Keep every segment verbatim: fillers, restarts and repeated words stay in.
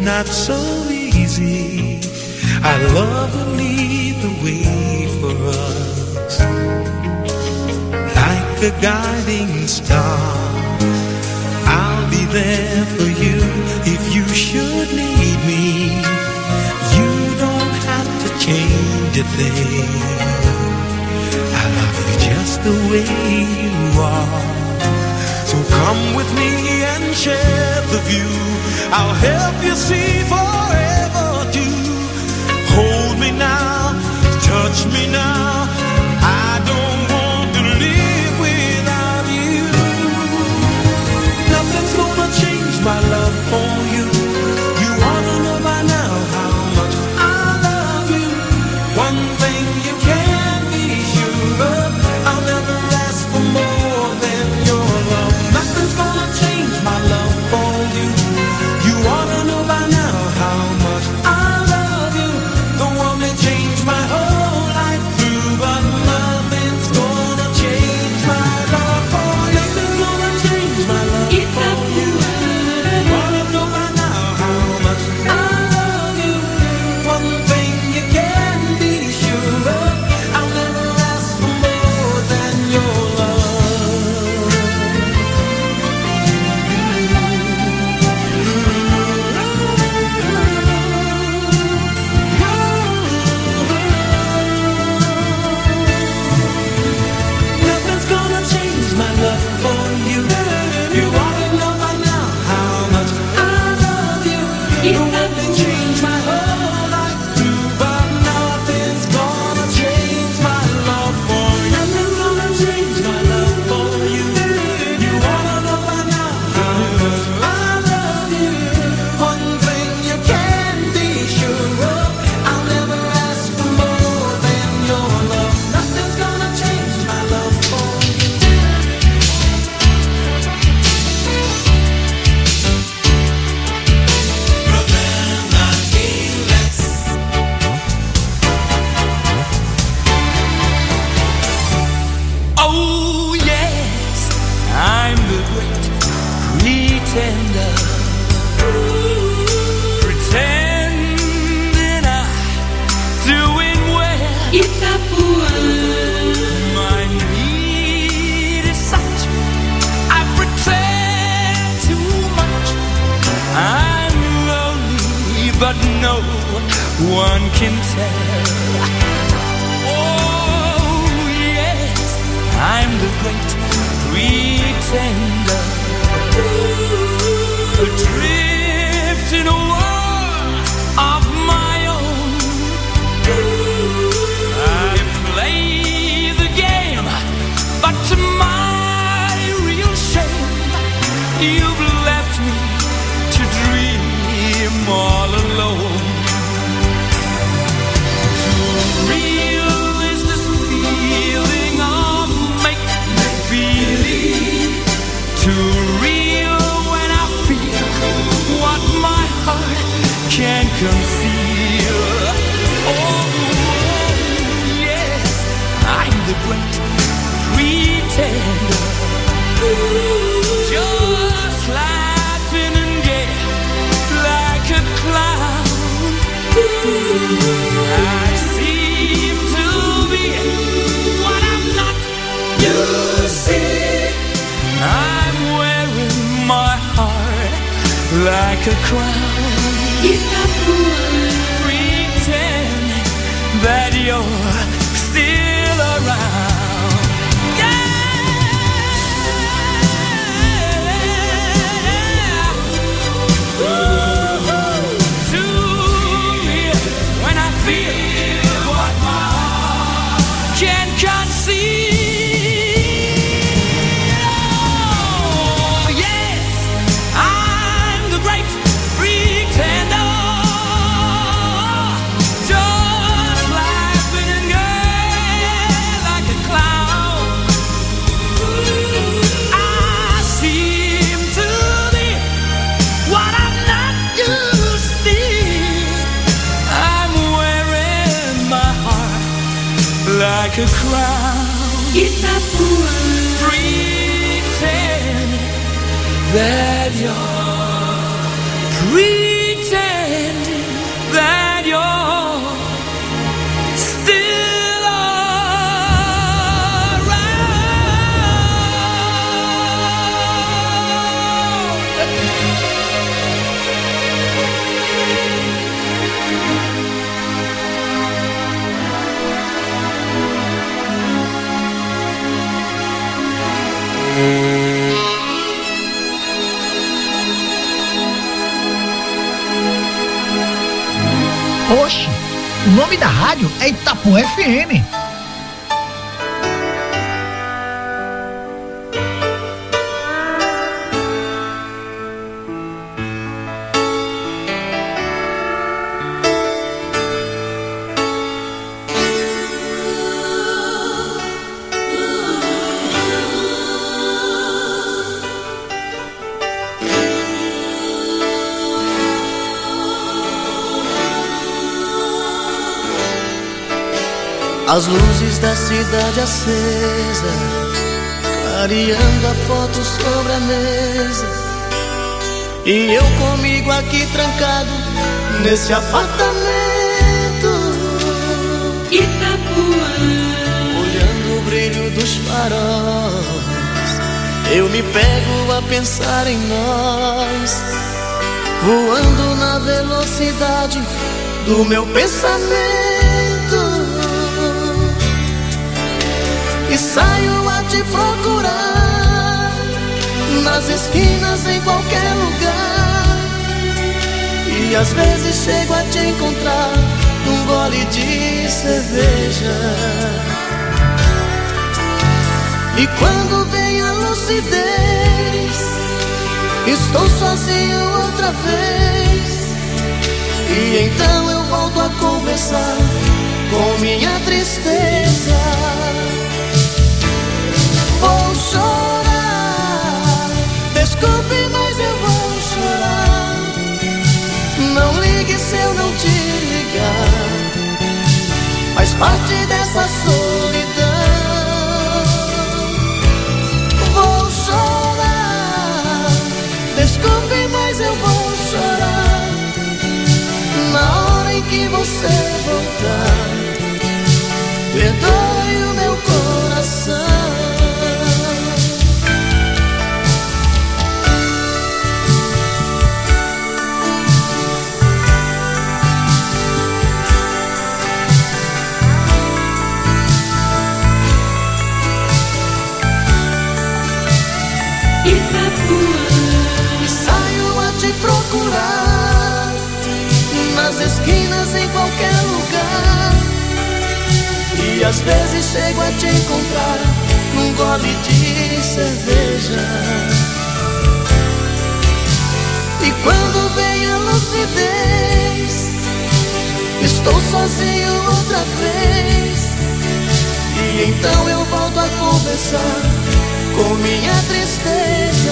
not so easy. Our love will lead the way for us, like a guiding star. I'll be there for you if you should need me. You don't have to change a thing. I love you just the way you are. So come with me and share the view. I'll help you see forever too. Hold me now, touch me now. I don't want to live without you. Nothing's gonna change my love for you. You ought to know by now how much I love you. One thing you can be sure of, I'll never ask for more than your love. Nothing's gonna change my love for you. You ought to know by now how much I love you. The one that changed my whole life through, but nothing's gonna change my love for you. Nothing's gonna change my love for you. You ought to know by now how much I love you. One thing you can be sure of, I'll never ask for more than your love. Nothing's gonna change my love for you. You ought to know by now how much I love you. The one that changed my whole life through, but nothing's gonna change my love for you. Nothing's gonna change my love for you. You ought to know by now how much I love you. One thing you can be sure of, I'll never ask for more than your love. Nothing's gonna change my love for you. Oh yes, I'm the great pretender, pretending I'm doing well. My need is such, I pretend too much. I'm lonely, but no one can tell. Oh yes, I'm the great pretender, adrift in a world of my own. I play the game, but to my real shame, you've left me to dream all alone. Too real is this feeling of make-believe. Too real when I feel what my heart can't conceal. Oh, yes, I'm the great pretender, just laughing and gay like a clown. I seem to be what I'm not. You see, I'm wearing my heart like a crown. Pretend that you're still around. Yeah. Ooh, too real when I feel what my heart can't conceal. Oh, yes, I'm the great pretender, just laughing and gay like a clown. I seem to be what I'm not, you see. I'm wearing my heart like a crown. Pretend that you're pretend nome da rádio é Itapuã F M. As luzes da cidade acesa, clareando a foto sobre a mesa, e eu comigo aqui trancado nesse apartamento Itapuã, olhando o brilho dos faróis, eu me pego a pensar em nós, voando na velocidade do meu pensamento. E saio a te procurar nas esquinas, em qualquer lugar. E às vezes chego a te encontrar num gole de cerveja. E quando vem a lucidez, estou sozinho outra vez. E então eu volto a conversar com minha tristeza. Vou chorar, desculpe, mas eu vou chorar. Não ligue se eu não te ligar, faz parte dessa solidão. Vou chorar, desculpe, mas eu vou chorar. Na hora em que você voltar, perdoe o meu coração. E saio a te procurar nas esquinas, em qualquer lugar. E às vezes chego a te encontrar num gole de cerveja. E quando vem a lucidez, estou sozinho outra vez. E então eu volto a conversar com minha tristeza.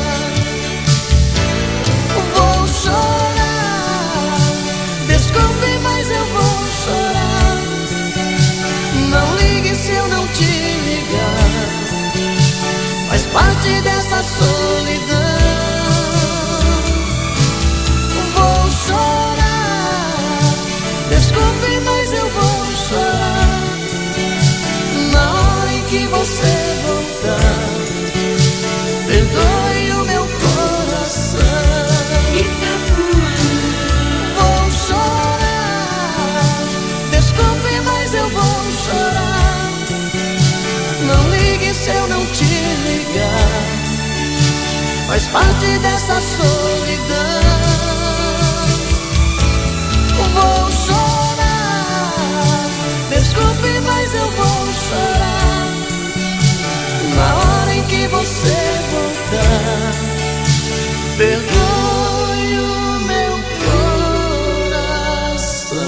Vou chorar, desculpe, mas eu vou chorar. Não ligue se eu não te ligar, faz parte dessa solidão. Vou chorar, desculpe, mas eu vou chorar. Na hora em que você voltar, perdoe o meu coração. Vou chorar, desculpe, mas eu vou chorar. Não ligue se eu não te ligar, faz parte dessa solidão. Vou chorar, desculpe, mas eu vou chorar. Na hora em que você voltar, perdoe o meu coração.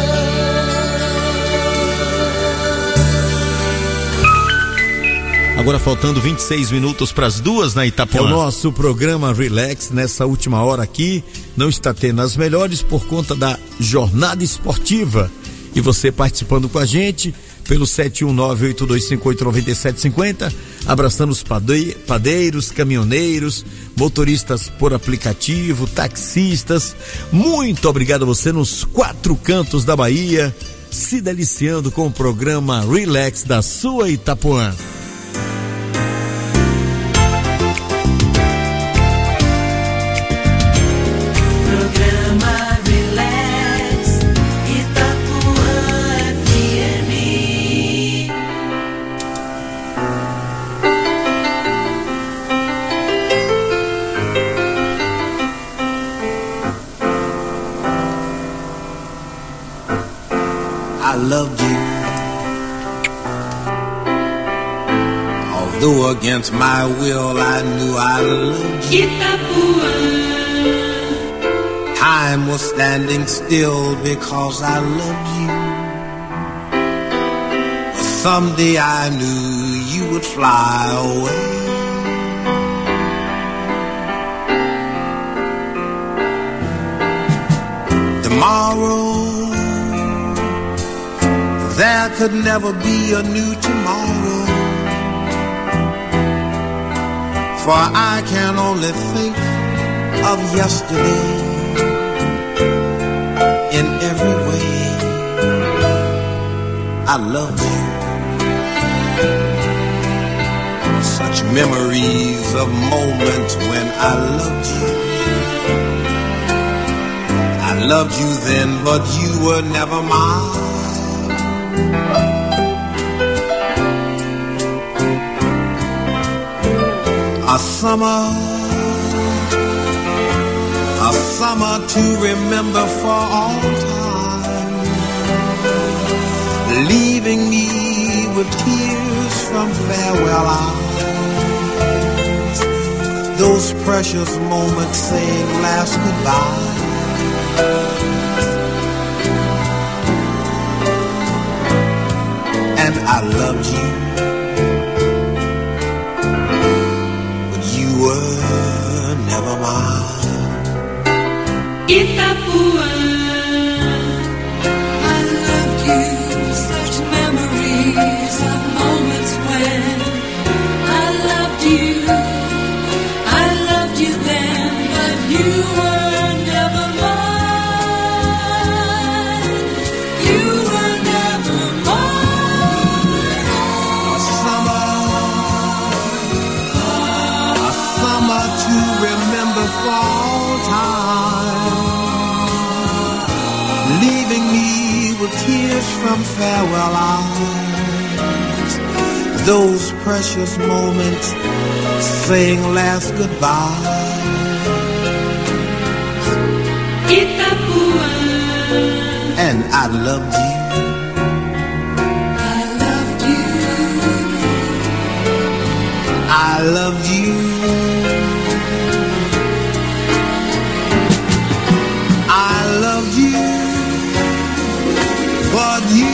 Agora faltando vinte e seis minutos para as duas na Itapuã. É o nosso programa Relax nessa última hora aqui. Não está tendo as melhores por conta da jornada esportiva. E você participando com a gente pelo sete um nove, oito dois cinco oito, nove sete cinco zero, abraçando os padeiros, caminhoneiros, motoristas por aplicativo, taxistas. Muito obrigado a você nos quatro cantos da Bahia, se deliciando com o programa Relax da sua Itapuã. loved you. Although against my will I knew I loved you. Itapuã. Time was standing still because I loved you. But someday I knew you would fly away. Tomorrow, there could never be a new tomorrow, for I can only think of yesterday in every way. I loved you. Such memories of moments when I loved you. I loved you then, but you were never mine. A summer, a summer to remember for all time, leaving me with tears from farewell eyes. Those precious moments saying last goodbye. And I loved you, but you were never mine. Itapuã. I loved you, such memories of moments when I loved you. I loved you then, but you were never mine. You were never mine. A summer, a summer to remember for all time, leaving me with tears from farewell eyes. Those precious moments saying last goodbye. Itapuã. And I loved you. I loved you. I loved you. I loved you. But you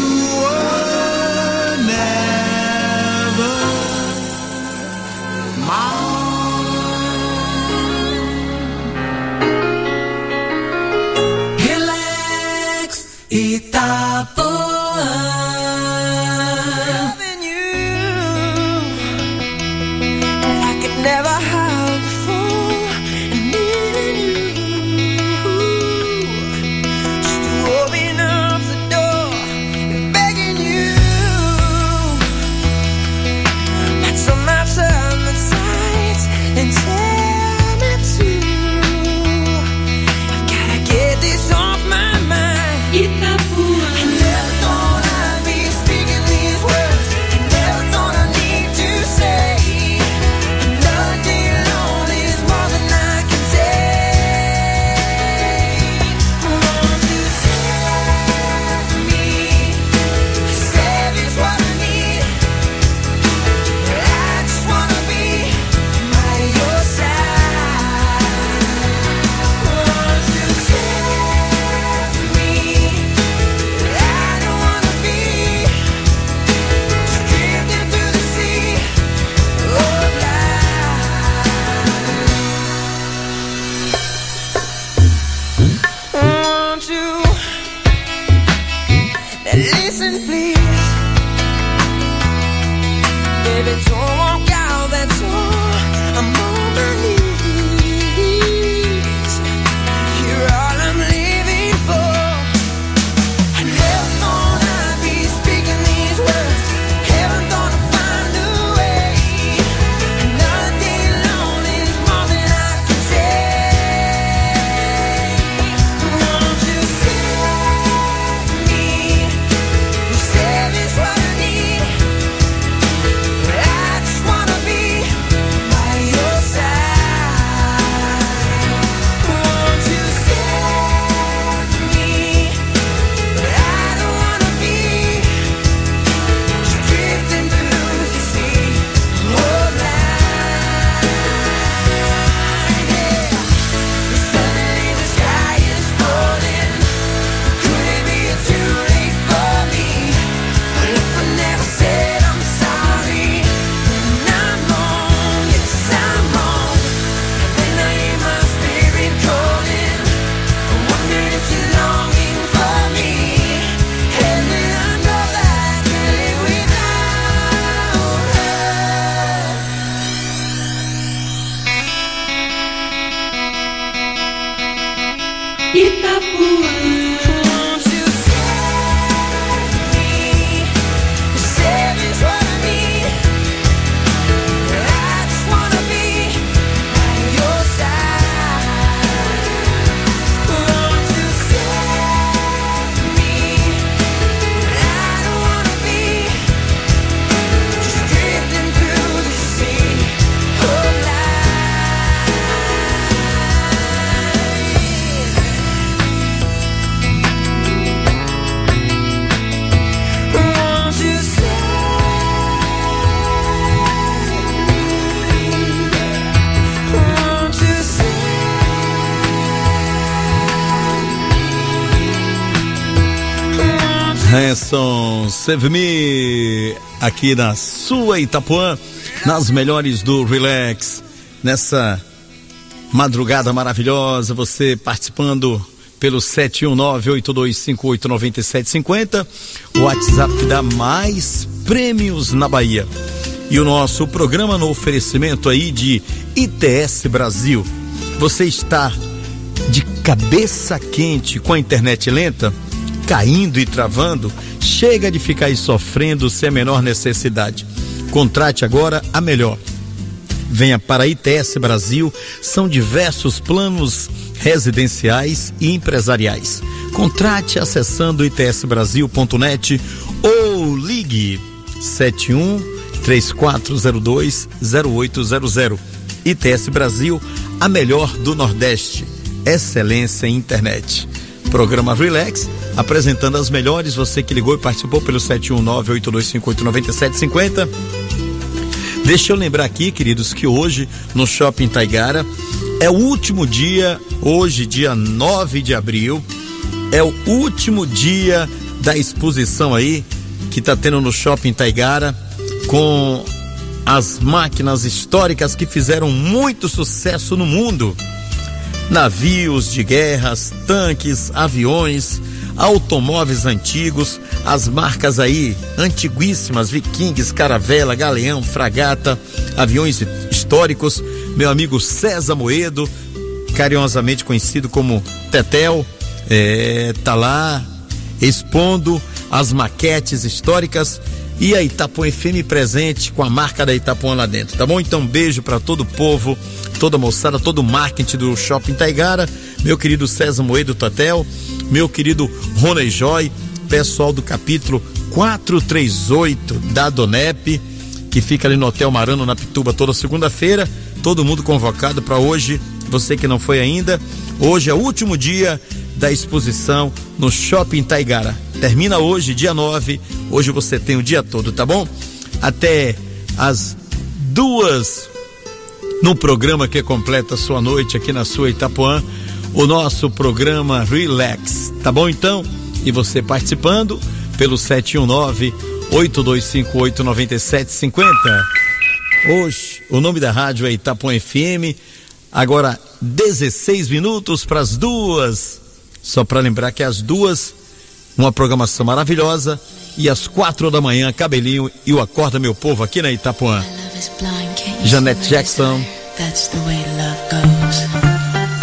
were never mine. Relax, Itapuã. Loving you like it never had before, and needing you just to open up the door and begging you not so much on the sides and tell me to. I've gotta get this off my mind. Itapuã. I never thought I'd be speaking these words. I never thought I'd need to say. Another day alone is more than I can take. Want to save me. Save is what I need. I just wanna be by your side. Want to save me. I don't wanna be just drifting through the sea of life. Want you? Now listen, please, baby. Don't walk out that door. I'm on my knees. You're all I'm living for. I never thought I'd be speaking these words. Never thought I'd find a way. Another day alone is more than I can take. Want you save me? Save is what I need. I just Hanson, Save Me, aqui na sua Itapuã, nas melhores do Relax, nessa madrugada maravilhosa, você participando pelo sete um nove, oito dois cinco oito, nove sete cinco zero, o WhatsApp que dá mais prêmios na Bahia. E o nosso programa no oferecimento aí de I T S Brasil. Você está de cabeça quente com a internet lenta, caindo e travando? Chega de ficar aí sofrendo sem a menor necessidade. Contrate agora a melhor. Venha para a I T S Brasil, são diversos planos residenciais e empresariais. Contrate acessando i t s brasil ponto net ou ligue sete um três quatro zero dois zero oito zero zero. I T S Brasil, a melhor do Nordeste. Excelência em internet. Programa Relax, apresentando as melhores. Você que ligou e participou pelo sete um nove, oito dois cinco oito, nove sete cinco zero. Deixa eu lembrar aqui, queridos, que hoje no Shopping Taigara é o último dia, hoje dia nove de abril, é o último dia da exposição aí que tá tendo no Shopping Taigara, com as máquinas históricas que fizeram muito sucesso no mundo. Navios de guerras, tanques, aviões, automóveis antigos, as marcas aí antiguíssimas, Vikings, Caravela, Galeão, Fragata, aviões históricos. Meu amigo César Moedo, carinhosamente conhecido como Tetel, é, tá lá expondo as maquetes históricas e a Itapuã F M presente com a marca da Itapuã lá dentro, tá bom? Então, beijo para todo o povo, toda a moçada, todo o marketing do Shopping Taigara, meu querido César Moedo Tatel, meu querido Rony Joy, pessoal do capítulo quatrocentos e trinta e oito da Donep, que fica ali no Hotel Marano, na Pituba, toda segunda-feira, todo mundo convocado para hoje. Você que não foi ainda, hoje é o último dia da exposição no Shopping Taigara. Termina hoje, dia nove. Hoje você tem o dia todo, tá bom? Até as duas, no programa que completa a sua noite aqui na sua Itapuã, o nosso programa Relax, tá bom então? E você participando pelo sete um nove, oito dois cinco oito, nove sete cinco zero. Hoje, o nome da rádio é Itapuã F M. Agora, dezesseis minutos para as duas. Só para lembrar que às duas, uma programação maravilhosa. E às quatro da manhã, Cabelinho e o Acorda Meu Povo aqui na Itapuã. Janet Jackson. That's the way love goes.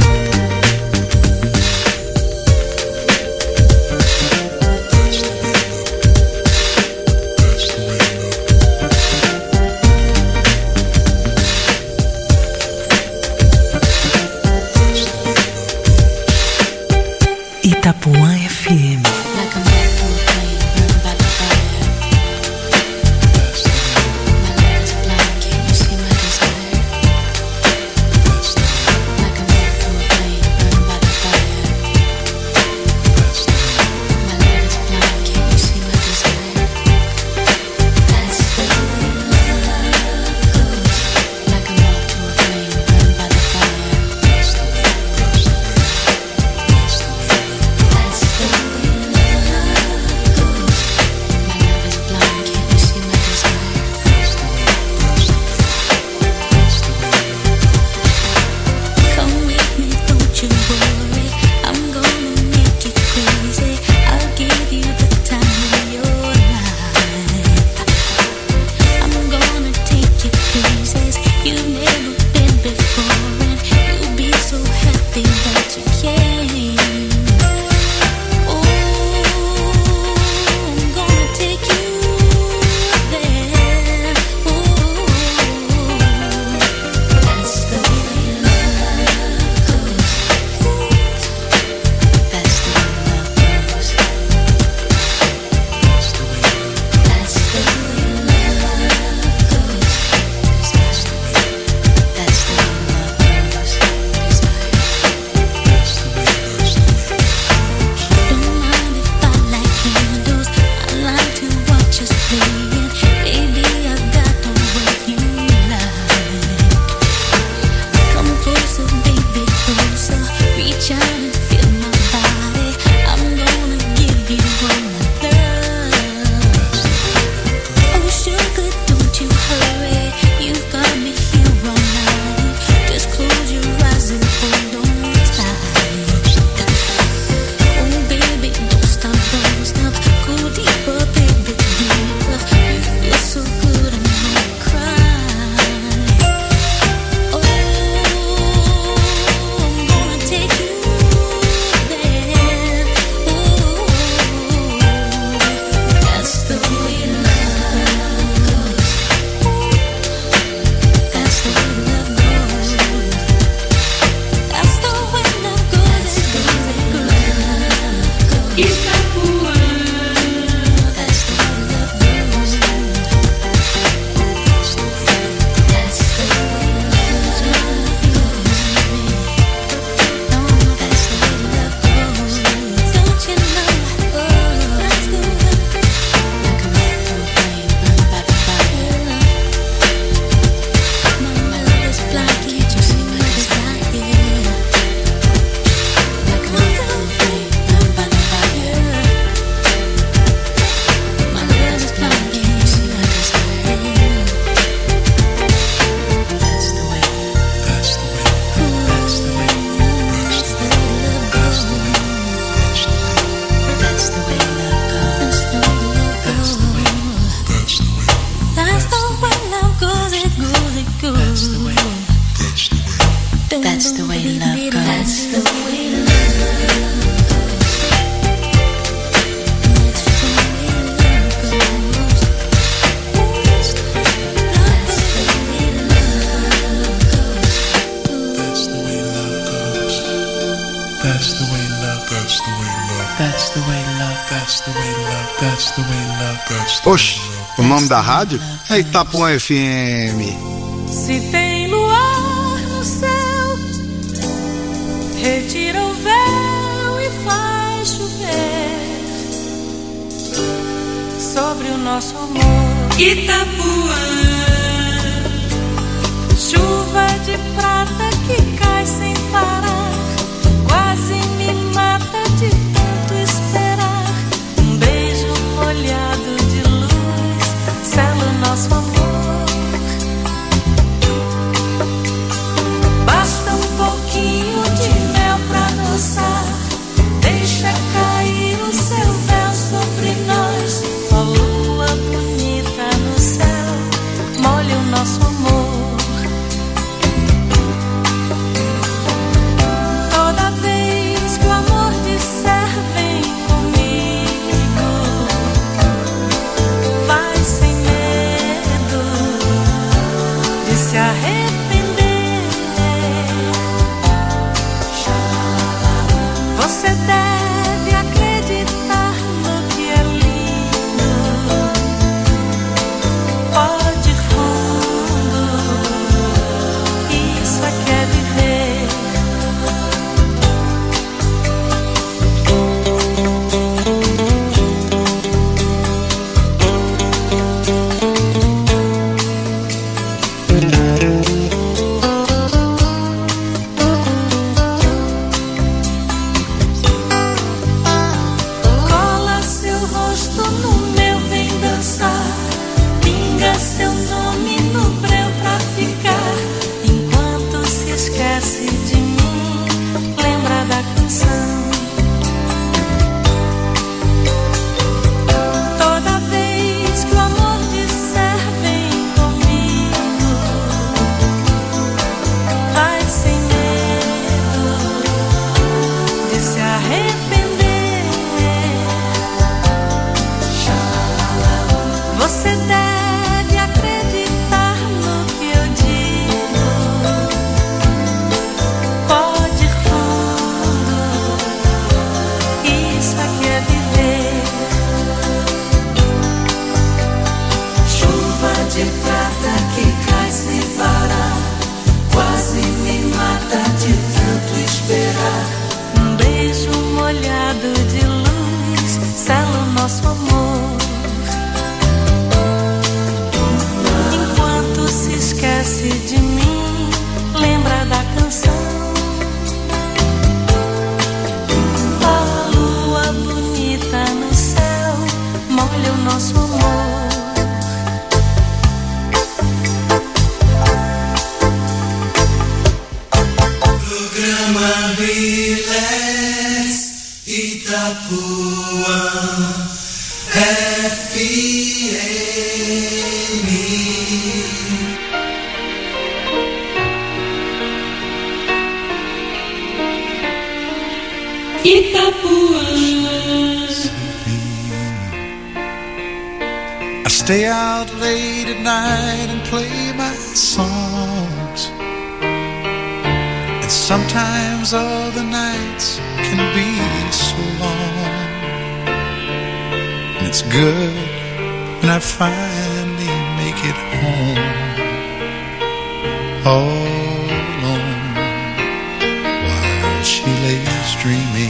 Itapuã F M. way love goes. That's the way love That's the way love, that's the way love, That's the way love. that's the way love, that's the way love, that's the way Oxe, o nome da rádio é Itapuã F M. Se tem luar no céu, retira o véu e faz chover sobre o nosso amor. Itapuã, Chuva de prata que cai sem parar, quase me mata de tanto esperar. Um beijo molhado de luz sela o nosso amor. Basta um pouquinho de mel pra adoçar, deixa cair o seu véu sobre nós. Ó lua bonita no céu, molha o nosso amor. Toda vez que o amor disser vem comigo, vai sem medo de se arrepender. Você deve acreditar no que é lindo, pode ir fundo, isso é que é viver. Cola seu rosto no meu, vem dançar. Pinga seu nome no breu pra ficar. Enquanto se esquece de mim, lembra da canção. Toda vez que o amor disser vem comigo, vai sem medo de se arrepender. Você deve acreditar no que eu digo, pode ir fundo, isso aqui é viver. Chuva de prata que cai sem parar, quase me mata de tanto esperar. Um beijo molhado de luz sela o nosso amor. Enquanto se esquece de mim, lembra da canção. A lua bonita no céu molha o nosso amor. Programa Relax, Itapuã F M. Itapuã. I stay out late at night and play my songs, and sometimes all the nights can be so long. And it's good when I finally make it home, all alone, while she lays dreaming.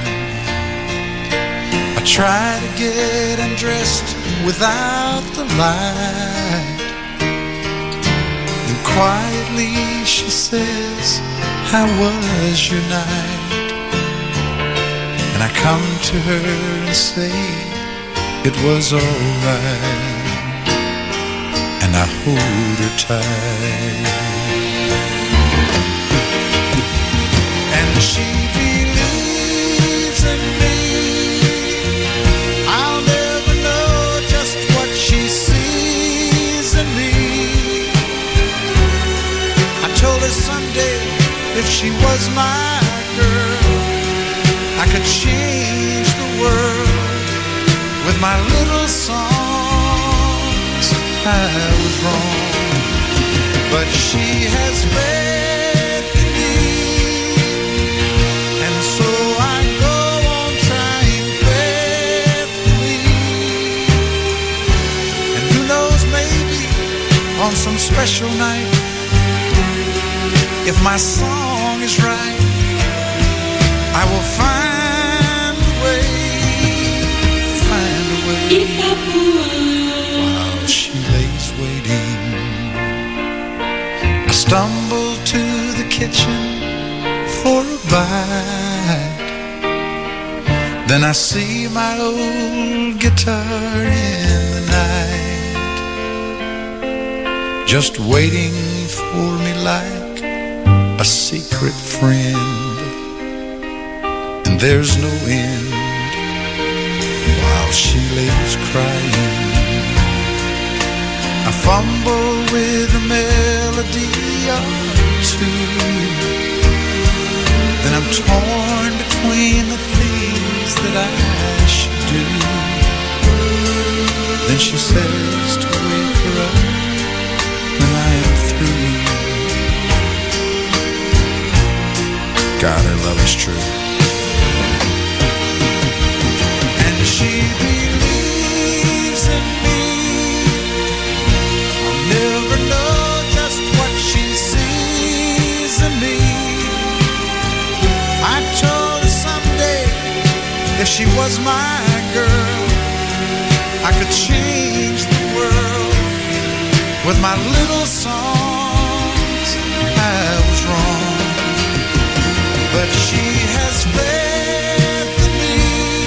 I try to get undressed without the light, and quietly she says, "How was your night?" And I come to her and say, "It was alright," and I hold her tight, and she believes in me. I'll never know just what she sees in me. I told her someday if she was my girl, I could change the world with my little songs. I was wrong, but she has faith in me, and so I go on trying faithfully. And who knows, maybe on some special night, if my song is right, I will find a way, find a way. While she lays waiting, I stumble to the kitchen for a bite. Then I see my old guitar in the night, just waiting for me like a secret friend. And there's no end while she lays crying. I fumble with a melody or two, then I'm torn between the things that I should do. Then she says to wake her up when I am through. God, her love is true. And she believes in me. I'll never know just what she sees in me. I told her someday, if she was my girl, I could change the world with my little songs. I was wrong, but she has faith in me,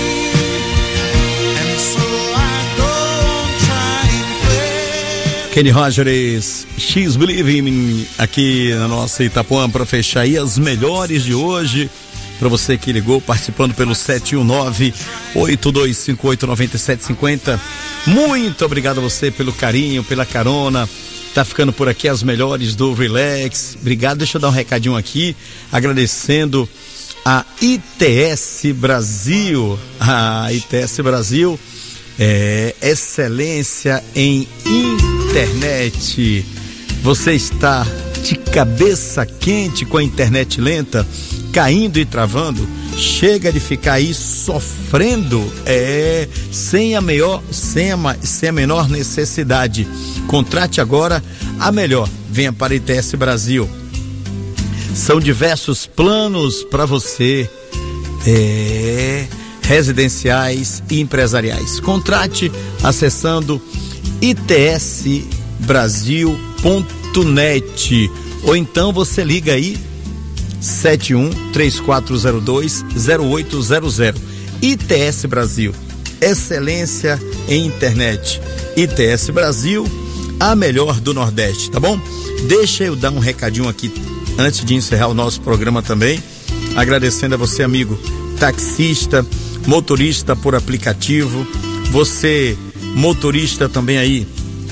and so I go on trying faith. Kenny Rogers, She's Believing Me, aqui na nossa Itapuã, para fechar aí as melhores de hoje. Para você que ligou, participando pelo sete um nove, oito dois cinco oito, nove sete cinco zero. Muito obrigado a você pelo carinho, pela carona. Tá ficando por aqui as melhores do Relax. Obrigado, deixa eu dar um recadinho aqui, agradecendo a I T S Brasil. A I T S Brasil é excelência em internet. Você está de cabeça quente com a internet lenta, caindo e travando? Chega de ficar aí sofrendo, é, sem a maior, sem a, sem a menor necessidade. Contrate agora a melhor. Venha para a I T S Brasil. São diversos planos para você, é, residenciais e empresariais. Contrate acessando i t s brasil ponto net, ou então você liga aí sete um três quatro zero dois zero oito zero zero. I T S Brasil, excelência em internet. I T S Brasil, a melhor do Nordeste, tá bom? Deixa eu dar um recadinho aqui antes de encerrar o nosso programa também, agradecendo a você, amigo taxista, motorista por aplicativo, você motorista também aí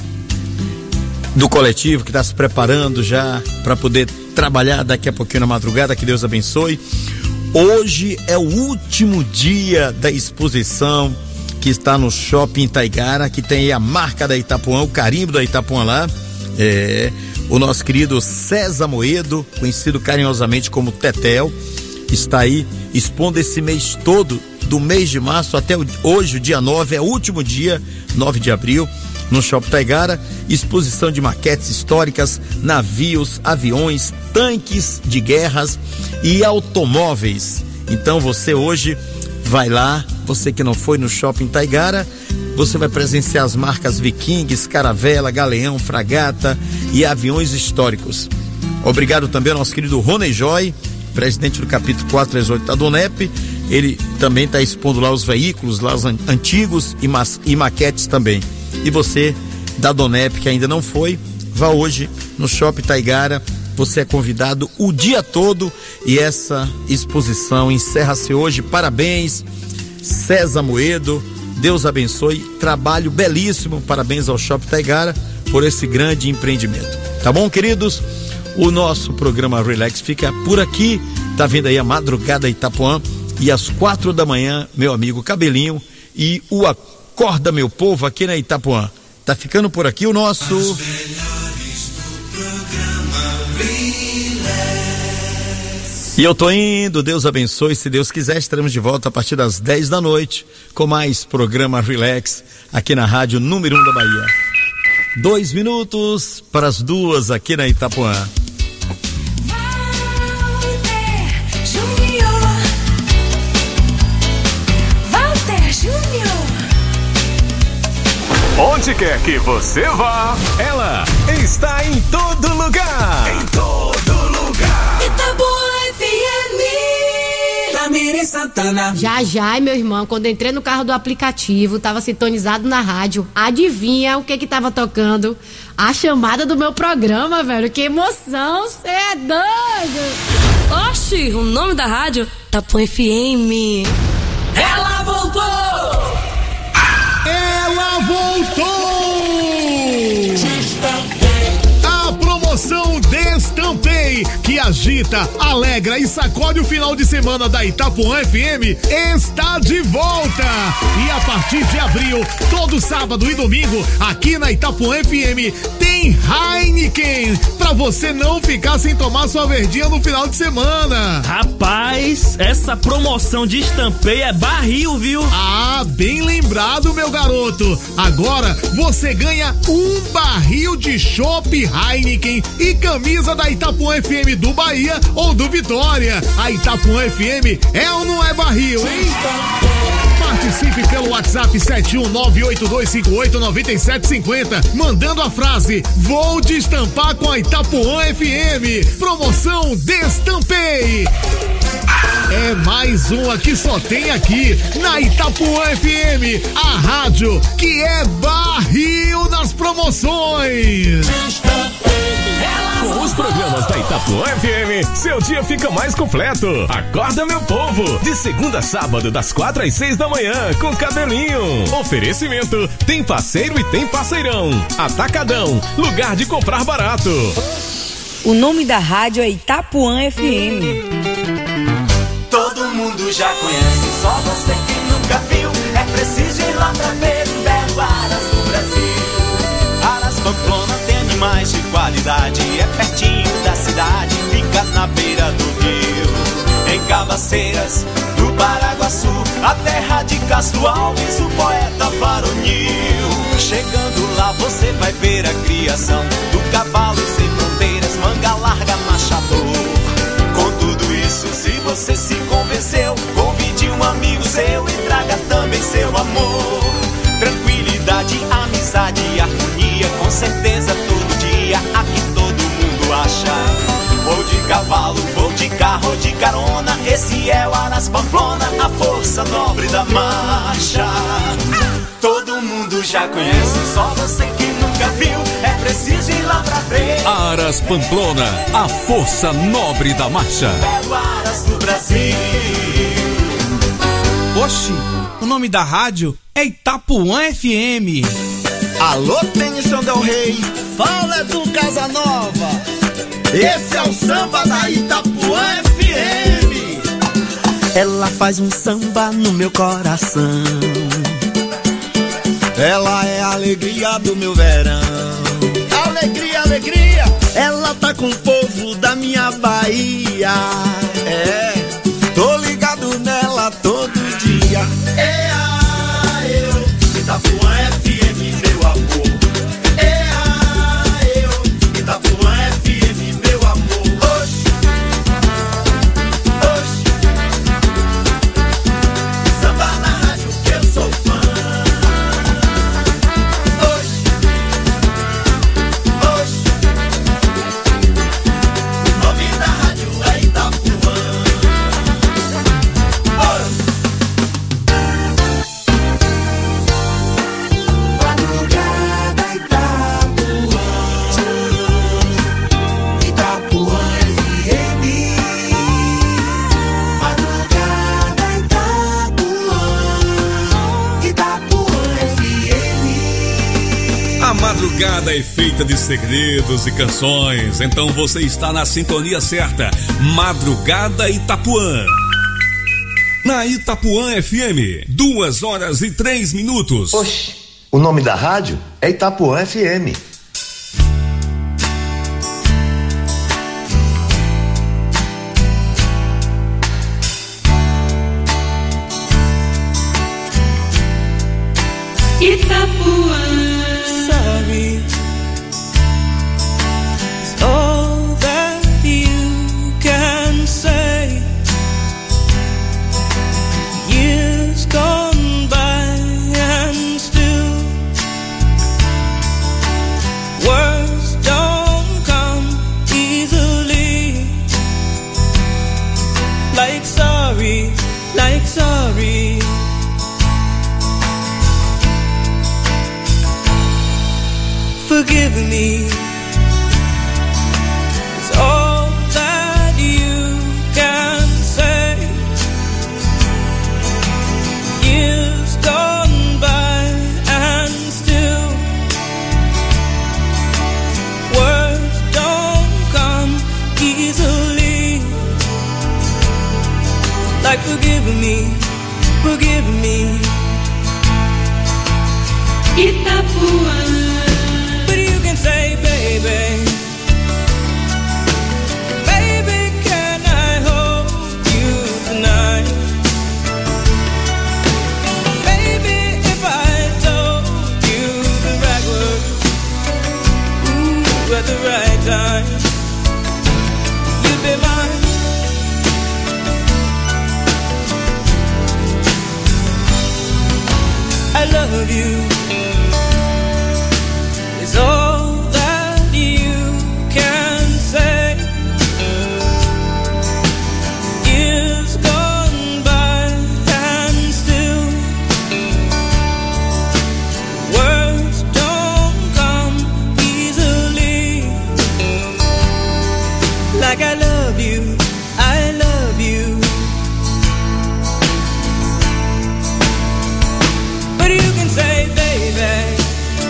do coletivo que está se preparando já para poder trabalhar daqui a pouquinho na madrugada, que Deus abençoe. Hoje é o último dia da exposição que está no Shopping Taigara, que tem aí a marca da Itapuã, o carimbo da Itapuã lá, é, o nosso querido César Moedo, conhecido carinhosamente como Tetel, está aí expondo esse mês todo, do mês de março até hoje, o dia nove, é o último dia, nove de abril, no Shopping Taigara, exposição de maquetes históricas, navios, aviões, tanques de guerras e automóveis. Então você hoje vai lá, você que não foi no Shopping Taigara, você vai presenciar as marcas Vikings, Caravela, Galeão, Fragata e aviões históricos. Obrigado também ao nosso querido Rony Joy, presidente do capítulo quatrocentos e trinta e oito da Donep. Ele também está expondo lá os veículos, lá os antigos e, mas, e maquetes também. E você da Donep que ainda não foi, vá hoje no Shopping Taigara. Você é convidado o dia todo e essa exposição encerra-se hoje. Parabéns, César Moedo. Deus abençoe. Trabalho belíssimo. Parabéns ao Shopping Taigara por esse grande empreendimento. Tá bom, queridos? O nosso programa Relax fica por aqui. Tá vindo aí a Madrugada Itapuã. E às quatro da manhã, meu amigo Cabelinho e o Acorda Meu Povo aqui na Itapuã. Tá ficando por aqui o nosso... E eu tô indo, Deus abençoe, se Deus quiser estaremos de volta a partir das dez da noite com mais programa Relax aqui na rádio número um da Bahia. Dois minutos para as duas aqui na Itapuã. Onde quer que você vá, ela está em todo lugar. Em todo lugar. Itapuã F M. Tamiri Santana. Já já, meu irmão, quando eu entrei no carro do aplicativo, tava sintonizado na rádio. Adivinha o que que tava tocando? A chamada do meu programa, velho. Que emoção, cê é doido. Oxi, o nome da rádio? Itapuã F M. Ela voltou. Ela voltou! A promoção Destampei, que agita, alegra e sacode o final de semana da Itapuã F M, está de volta! E a partir de abril, todo sábado e domingo, aqui na Itapuã F M, tem Heineken, pra você não ficar sem tomar sua verdinha no final de semana. Rapaz, essa promoção de Estampei é barril, viu? Ah, bem lembrado, meu garoto. Agora você ganha um barril de chopp Heineken e camisa da Itapuã F M do Bahia ou do Vitória. A Itapuã F M é ou não é barril, hein? Participe pelo WhatsApp sete um nove oito dois cinco oito nove sete cinco zero, mandando a frase: vou destampar com a Itapuã F M. Promoção Destampei. É mais uma que só tem aqui na Itapuã F M, a rádio que é barril nas promoções. Com os programas da Itapuã F M, seu dia fica mais completo. Acorda Meu Povo, de segunda a sábado, das quatro às seis da manhã, com Cabelinho. Oferecimento, tem parceiro e tem parceirão. Atacadão, lugar de comprar barato. O nome da rádio é Itapuã F M. Todo mundo já conhece, só você que nunca viu. É preciso ir lá pra ver um belo Aras do Brasil. Aras Pamplona tem animais de qualidade, é pertinho da cidade, fica na beira do rio. Em Cabaceiras, do Paraguaçu, a terra de Castro Alves, o poeta varonil. Chegando lá você vai ver a criação do cavalo sem fronteiras, manga larga, machador. Com tudo isso, se você se convenceu, convide um amigo seu e traga também seu amor. Tranquilidade, amizade e harmonia, com certeza todo dia aqui todo mundo acha. Vou de cavalo, vou de carro, de carona, esse é o Aras Pamplona, a força nobre da marcha. Todo mundo já conhece, só você que nunca viu, é preciso ir lá pra ver. Aras Pamplona, a força nobre da marcha. Belo Aras do Brasil. Oxi, o nome da rádio é Itapuã F M. Alô, Tennyson Del Rey, fala do Casanova. Esse é o samba da Itapuã F M. Ela faz um samba no meu coração. Ela é a alegria do meu verão. Alegria, alegria. Ela tá com o povo da minha Bahia. É, tô ligado nela todo dia. É a eu, Itapuã F M, meu amor. É a eu, Itapuã F M, meu amor. Oxi, oxi. Samba na rádio que eu sou fã. madrugada é feita de segredos e canções, então você está na sintonia certa. Madrugada Itapuã. Na Itapuã F M, duas horas e três minutos. Oxe, o nome da rádio é Itapuã F M. Itapuã. Sorry, it's all that you can say. Years gone by and still words don't come easily. Like sorry, like sorry. Forgive me, it's all that you can say. Years gone by and still words don't come easily. Like forgive me, forgive me. Itapuã. Say, baby, baby, can I hold you tonight? Baby, if I told you the right words, ooh, at the right time, you'd be mine. I love you. It's all like I love you, I love you. But you can say, baby,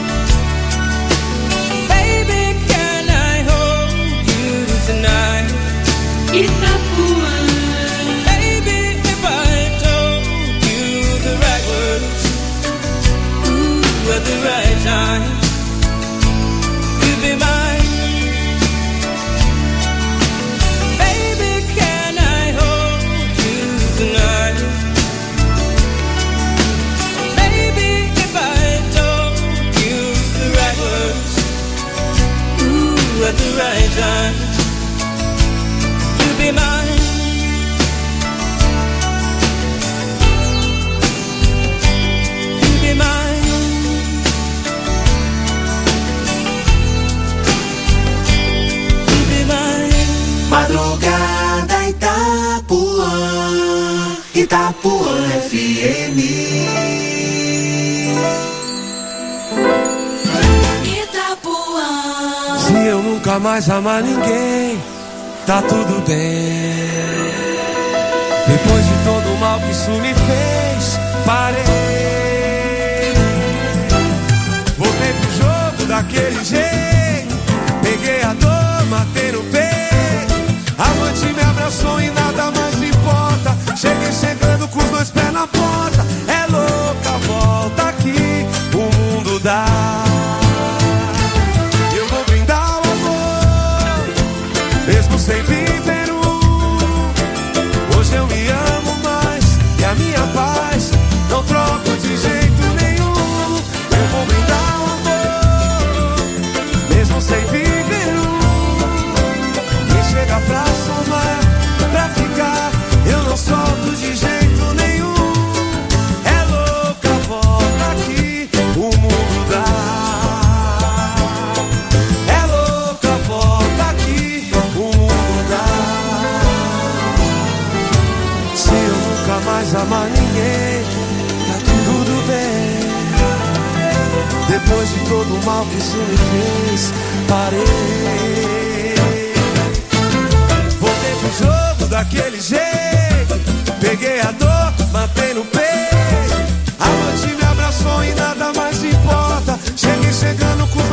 baby, can I hold you tonight? Itapuã. Baby, if I told you the right words, ooh, at the right time, you'd be mine. At the right time, you'll be mine. You'll be mine. You'll be mine. Madrugada Itapuã, Itapuã F M. Se eu nunca mais amar ninguém, tá tudo bem. Depois de todo o mal que isso me fez, parei. Voltei pro jogo daquele jeito, peguei a dor, matei no peito. A noite me abraçou e nada mais importa. Cheguei chegando com os dois pés na porta. É louca, volta aqui, o mundo dá. Mesmo sem viver um, hoje eu me amo mais e a minha paz não troco de jeito nenhum. Eu vou brindar o amor, mesmo sem viver um. Quem chega pra somar, pra ficar, eu não solto de jeito nenhum. É louca, volta aqui, o mundo dá. Mais amar ninguém, tá tudo bem. Depois de todo o mal que isso me fez, parei. Voltei pro jogo daquele jeito, peguei a dor, matei no peito. A noite me abraçou e nada mais importa. Cheguei chegando com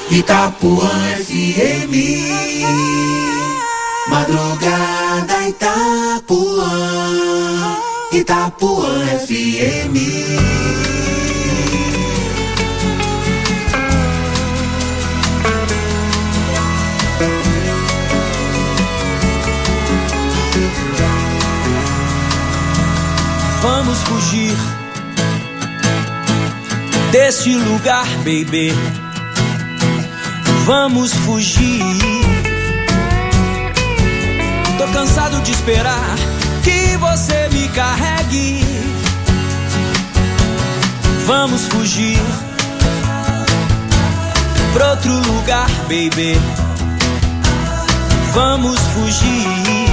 Itapuã F M. Madrugada Itapuã. Itapuã F M. Vamos fugir deste lugar, baby. Vamos fugir. Tô cansado de esperar que você me carregue. Vamos fugir pra outro lugar, baby. Vamos fugir.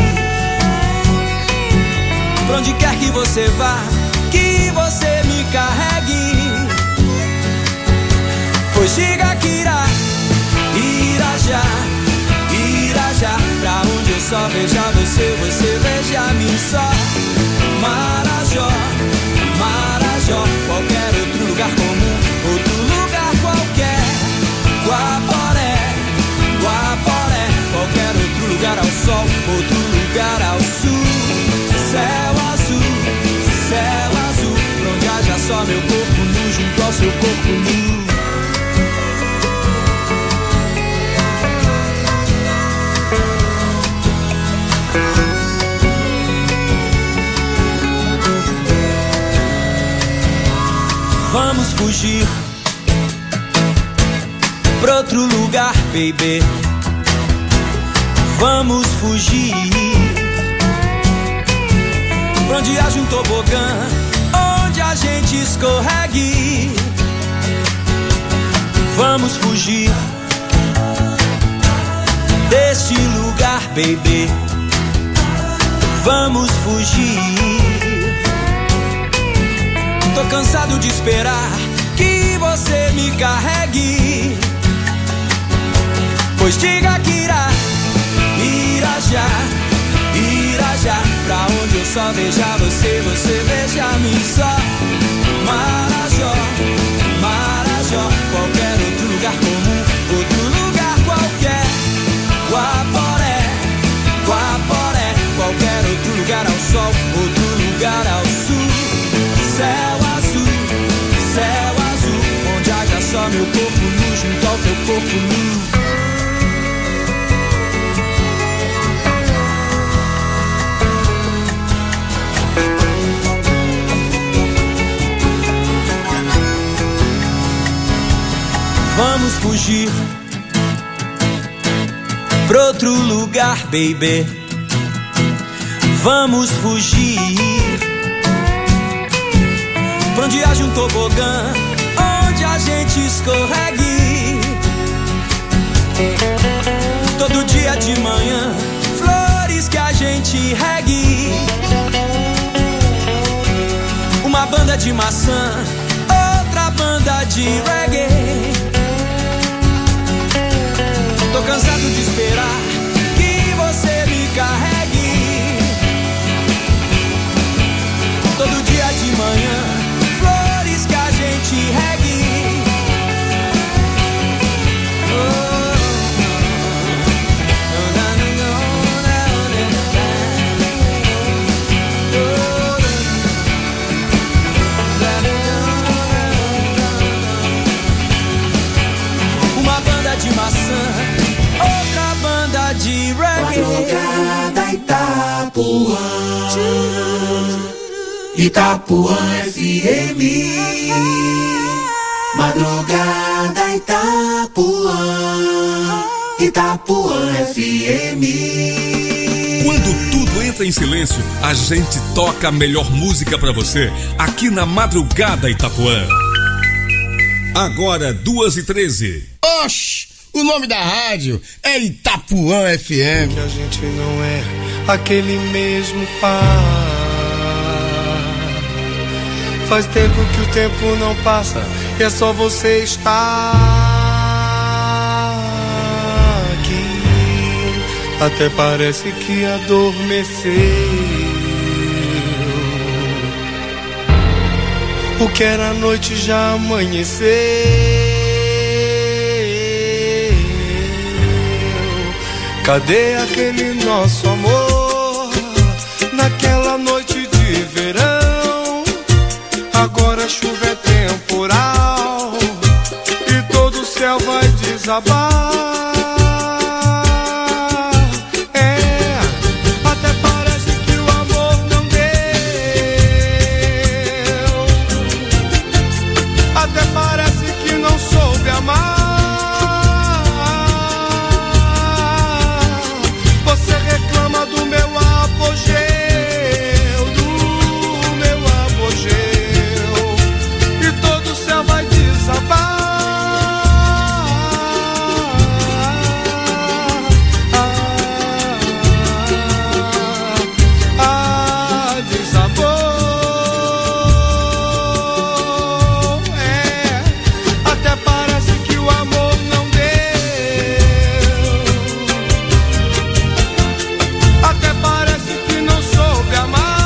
Pra onde quer que você vá, que você me carregue. Pois diga que irá, irá já, irá já. Pra onde eu só veja você, você veja a mim só. Marajó, Marajó, qualquer outro lugar comum, outro lugar qualquer. Guaporé, Guaporé, qualquer outro lugar ao sol, outro lugar ao sul. Céu azul, céu azul, pra onde haja só meu corpo nu junto ao seu corpo nu. Vamos fugir pra outro lugar, baby. Vamos fugir pra onde haja um tobogã, onde a gente escorregue. Vamos fugir deste lugar, baby. Vamos fugir. Tô cansado de esperar que você me carregue. Pois diga que irá, irá já, irá já. Pra onde eu só veja você, você veja a mim só. Marajó, Marajó, qualquer outro lugar comum, outro lugar qualquer. Guaporé, Guaporé, qualquer outro lugar ao sol, outro lugar ao sul. Céu azul, céu azul, onde haja só meu corpo nu junto ao teu corpo nu. Vamos fugir pra outro lugar, baby. Vamos fugir pra onde haja um tobogã, onde a gente escorregue. Todo dia de manhã, flores que a gente regue. Uma banda de maçã, outra banda de reggae. Tô cansado de esperar que você me carregue. Todo dia de manhã, flores que a gente regue. Uma banda de maçã, outra banda de reggae. Madrugada Itapuã. Itapuã F M. Madrugada Itapuã. Itapuã F M. Quando tudo entra em silêncio, a gente toca a melhor música pra você aqui na Madrugada Itapuã. Agora, duas e treze. Oxi, o nome da rádio é Itapuã F M. Que a gente não é aquele mesmo par. Faz tempo que o tempo não passa e é só você estar aqui. Até parece que adormeceu. O que era noite já amanheceu. Cadê aquele nosso amor? Naquela noite de verão, agora a chuva é temporal e todo o céu vai desabar. É, até parece que o amor não deu, até parece que não soube amar. Você reclama do meu apogeu, do meu apogeu, e todo o céu vai desabar. Ah, desabou. É, até parece que o amor não deu, até parece que não soube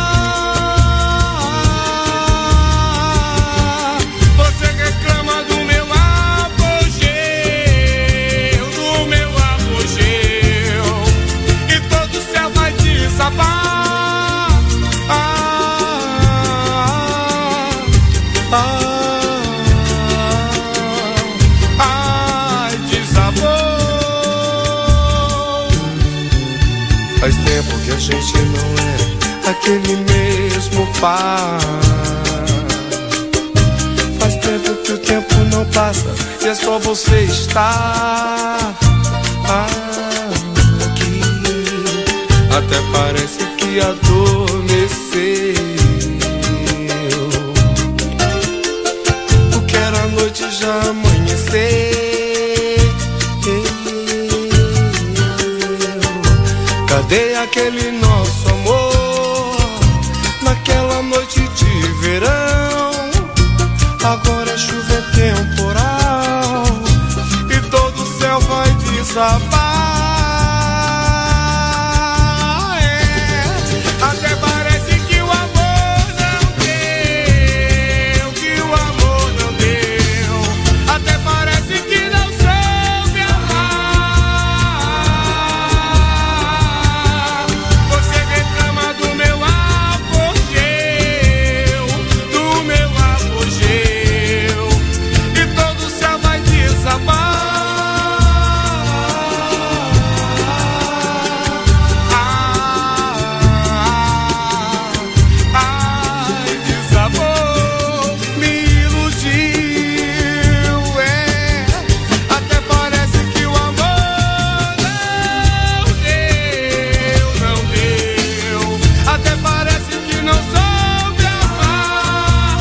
amar. Você reclama do meu apogeu, do meu apogeu, e todo o céu vai desabar. Ah, ah, ah, desabou. Faz tempo que a gente não é aquele mesmo par. Faz tempo que o tempo não passa e é só você estar aqui. Até parece que adormeceu. O que era noite já amanheceu. Cadê aquele nosso amor? Naquela noite de verão, agora a chuva é temporal e todo o céu vai desabar. É, até parece que o amor não deu, que o amor não deu, até parece que não soube amar. Você reclama do meu apogeu, do meu apogeu, e todo o céu vai desabar. Ai, desabou, me iludiu, é, até parece que o amor não deu, não deu, até parece que não soube amar.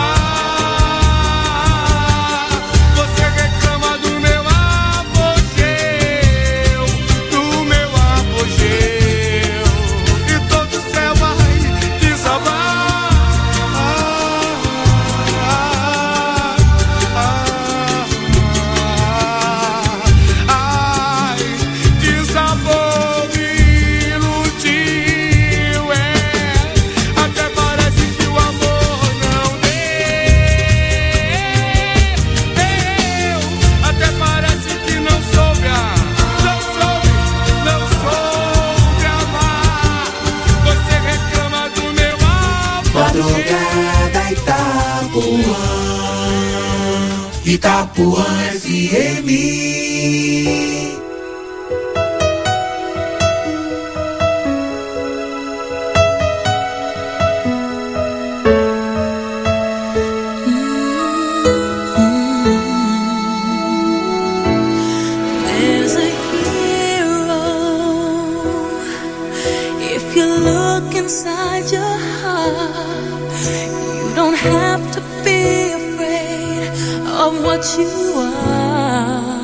Ah, você reclama do meu apogeu, do meu apogeu, e todo o céu vai desabar. Ai, desabou, me iludiu, é, até parece que o amor não deu, até parece que não soube, não soube, não soube amar. Você reclama do meu Madrugada Itapuã, Itapuã F M. There's a hero. If you look inside your heart, you don't have to be afraid of what you are.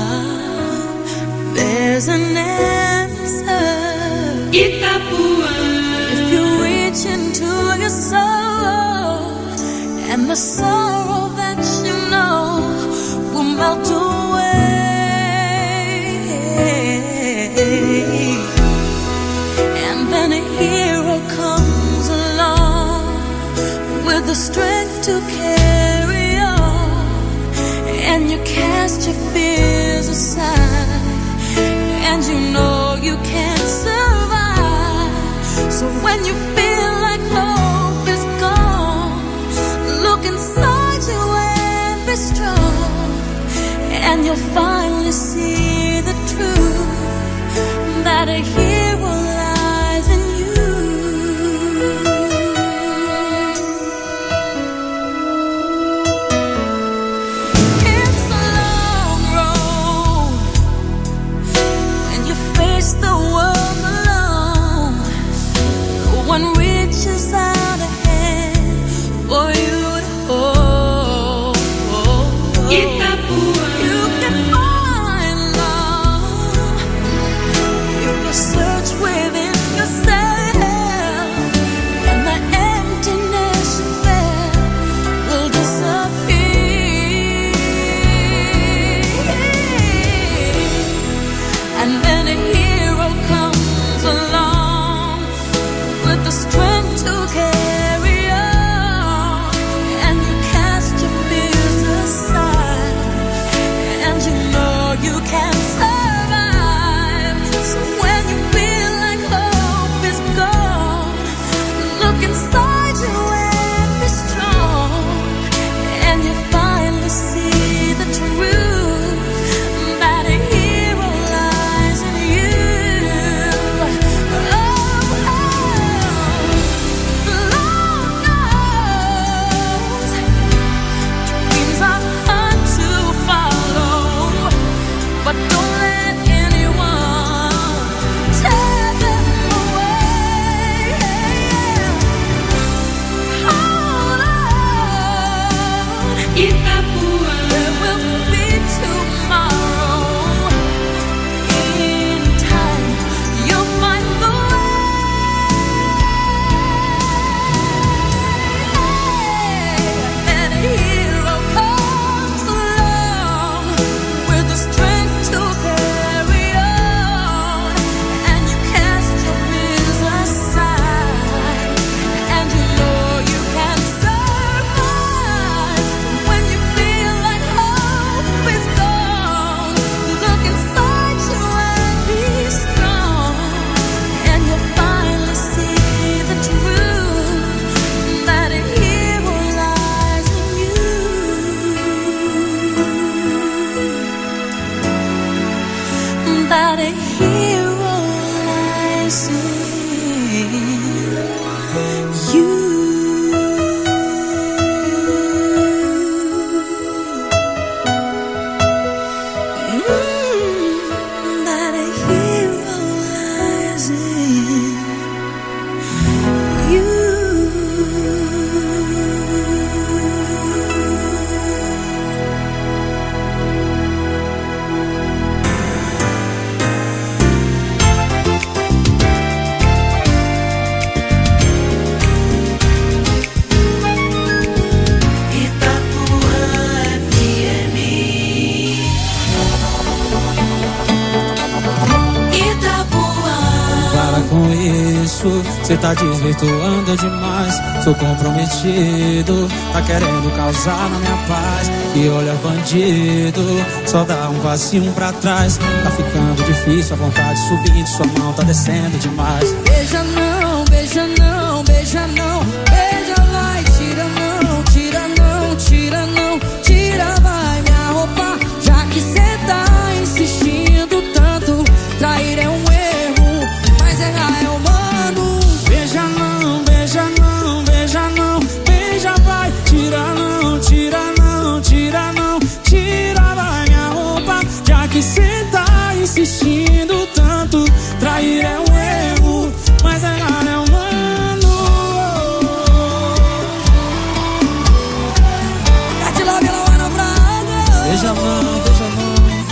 There's an answer. Itapuã. If you reach into your soul, and the sorrow that you know will melt away. And then a hero comes along with the strength to carry on, and you cast your fears aside, and you know you can't survive. So when you feel like hope is gone, look inside you and be strong, and you'll finally see the truth, that a hero lies in you. It's a long road when you face the world alone. No one reaches out a hand for you to hold. Itapuã. You can find love if you search within yourself, and the emptiness you felt will disappear. And then a hero comes along with the strength to carry on, and you cast your fears aside, and you know you can survive. So when you feel like hope is gone, look inside you and be strong, and you finally see the truth, that a hero lies in you. Oh, Lord knows dreams are hard to follow, but don't let anyone tear them away. Hold on, Itapuã. There will be tomorrow. In time, you'll find the way. And a hero comes along with the strength to carry on, and you cast your fears aside, and you know you can survive. So when you feel like hope is gone, look inside you and be strong, and you'll finally see the truth, that a hero lies in you. That a hero lies in you. Mm, that a hero lies in you. Para com isso, cê tá desvirtuando demais. Sou comprometido, tá querendo causar na minha paz. E olha, bandido, só dá um passinho pra trás. Tá ficando difícil, a vontade subindo, sua mão tá descendo demais. Beija não, beija não, beija não,